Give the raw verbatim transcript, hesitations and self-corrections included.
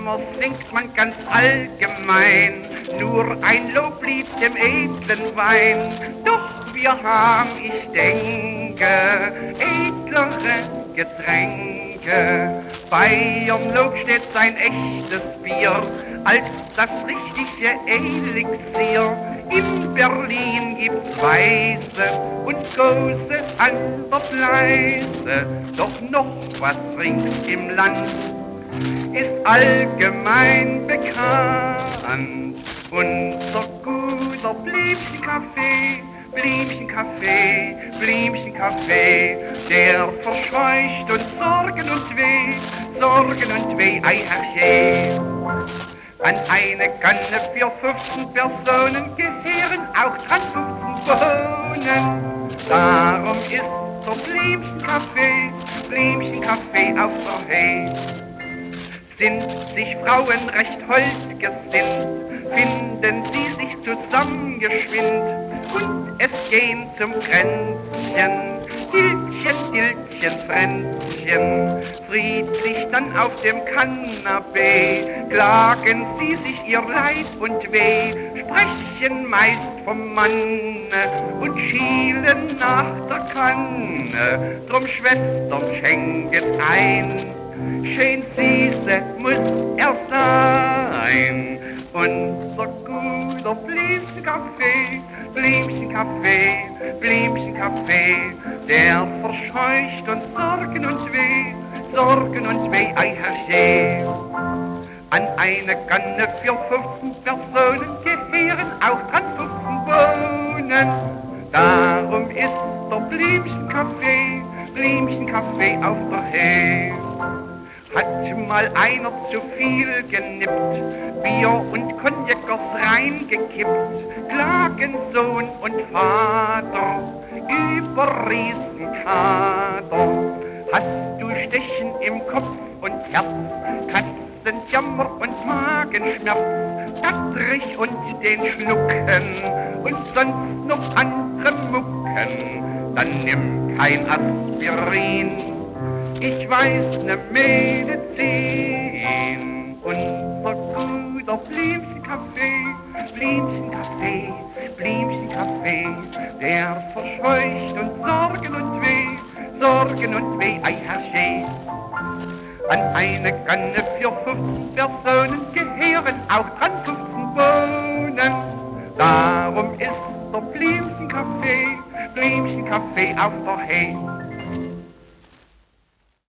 Sommer singt man ganz allgemein, nur ein Lob blieb dem edlen Wein. Doch wir haben, ich denke, edlere Getränke. Bei ihrem Lob steht sein echtes Bier, als das richtige Elixier. In Berlin gibt's Weiße und große an der Fleiße, doch noch was rings im Land ist allgemein bekannt. Unser guter Blümchenkaffee, Blümchenkaffee, Blümchenkaffee, der verscheucht uns Sorgen und Weh, Sorgen und Weh, ei herrje. An eine Kanne für fünfzehn Personen gehören auch dran fünfzehn Bohnen. Darum ist der Blümchenkaffee, Blümchenkaffee auf der Hee. Sind sich Frauen recht hold gesinnt, finden sie sich zusammen geschwind und es gehen zum Kränzchen, Dildchen, Dildchen, Fränzchen. Friedlich dann auf dem Kanapee klagen sie sich ihr Leid und Weh, sprechen meist vom Manne und schielen nach der Kanne. Drum Schwestern, schenket ein, schön süße muss er sein. Unser guter Blümchenkaffee, Blümchenkaffee, Blümchenkaffee, der verscheucht uns Sorgen und Weh, Sorgen und Weh, ei herrje. An eine Kanne für fünfzehn Personen gehören auch dran fünfzehn Bohnen. Darum ist der Blümchenkaffee, Blümchenkaffee auf der Hee. Hat mal einer zu viel genippt, Bier und Cognac reingekippt, klagen Sohn und Vater über Riesenkater. Hast du Stechen im Kopf und Herz, Katzenjammer und Magenschmerz, Dattrich und den Schlucken und sonst noch andere Mucken, dann nimm kein Aspirin, ich weiß ne Medizin. Unser guter Blümchenkaffee, Blümchenkaffee, Blümchenkaffee, der verscheucht uns Sorgen und Weh, Sorgen und Weh, ei herrje. An eine Kanne für fünfzehn Personen gehören auch dran fünfzehn Bohnen. Darum ist der Blümchenkaffee, Blümchenkaffee auf der Hee.